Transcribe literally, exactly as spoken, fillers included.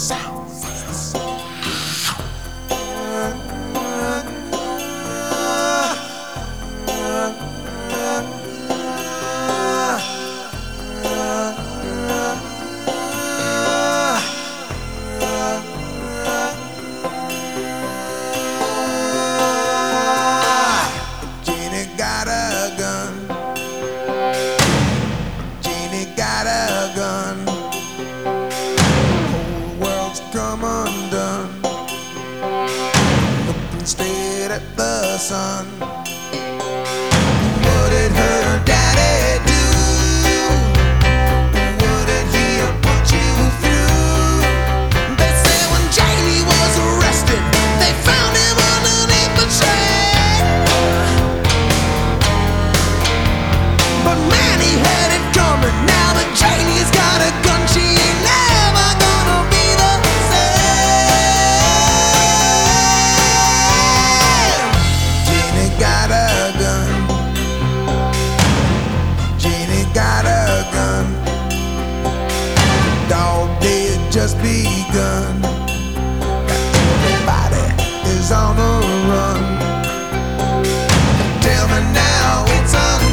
sound? What's the sound? Jeannie got a gun. Jeannie got a gun. Whole world's come undone. Looking straight at the sun. What did her daddy do? What did he put you through? They say when Jamie was arrested, they found him underneath the tree. But man, he had it coming. Now that Jamie's got a gun, she ain't never gonna be the same. Jeannie got a gun. Jeannie got a gun. Dog days just begun. Everybody is on the run. Tell me now, it's undone.